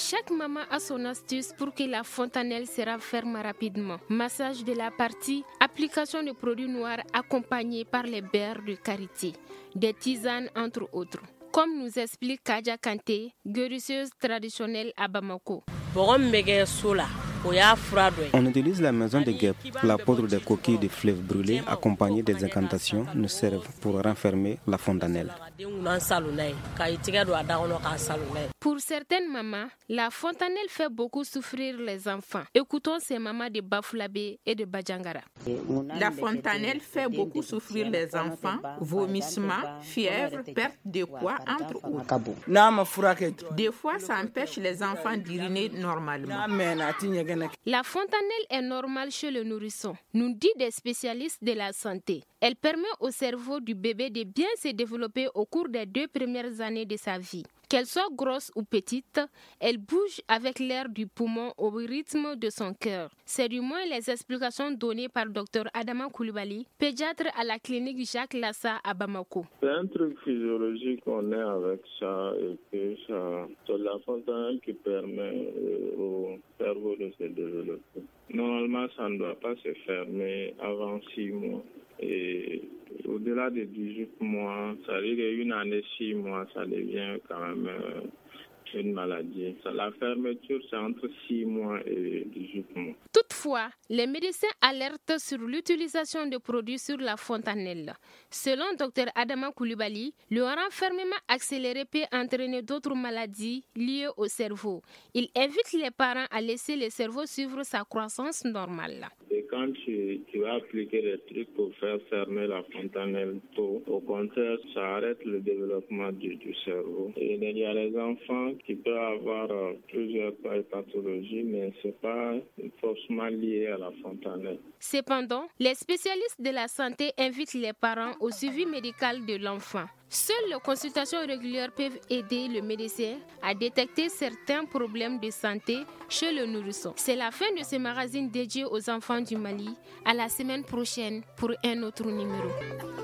Chaque maman a son astuce pour que la fontanelle se rafferme rapidement. Massage de la partie, application de produits noirs accompagnés par les beurres de karité, des tisanes entre autres. Comme nous explique Kadia Kanté, guérisseuse traditionnelle à Bamako. On utilise la maison de guêpe. La poudre des coquilles de fleuve brûlées accompagnée des incantations nous servent pour renfermer la fontanelle. Pour certaines mamans, la fontanelle fait beaucoup souffrir les enfants. Écoutons ces mamans de Bafulabé et de Badjangara. La fontanelle fait beaucoup souffrir les enfants, vomissements, fièvre, perte de poids, entre autres. Des fois, ça empêche les enfants d'uriner normalement. La fontanelle est normale chez le nourrisson, nous dit des spécialistes de la santé. Elle permet au cerveau du bébé de bien se développer au cours des 2 premières années de sa vie. Qu'elle soit grosse ou petite, elle bouge avec l'air du poumon au rythme de son cœur. C'est du moins les explications données par Dr Adama Koulibaly, pédiatre à la clinique Jacques Lassa à Bamako. C'est un truc physiologique qu'on est avec ça et que c'est la fontanelle qui permet au cerveau de se développer. Normalement, ça ne doit pas se fermer avant 6 mois. Et au-delà de 18 mois, ça veut dire qu'une année, 6 mois, ça devient quand même une maladie. La fermeture, c'est entre 6 mois et 18 mois. Toutefois, les médecins alertent sur l'utilisation de produits sur la fontanelle. Selon Dr Adama Koulibaly, le renfermement accéléré peut entraîner d'autres maladies liées au cerveau. Il invite les parents à laisser le cerveau suivre sa croissance normale. Et quand tu vas appliquer des trucs pour faire fermer la fontanelle tôt, au contraire, ça arrête le développement du cerveau. Et il y a les enfants qui peuvent avoir plusieurs pathologies, mais ce n'est pas forcément lié à la fontanelle. Cependant, les spécialistes de la santé invitent les parents au suivi médical de l'enfant. Seules les consultations régulières peuvent aider le médecin à détecter certains problèmes de santé chez le nourrisson. C'est la fin de ce magazine dédié aux enfants du Mali. À la semaine prochaine pour un autre numéro.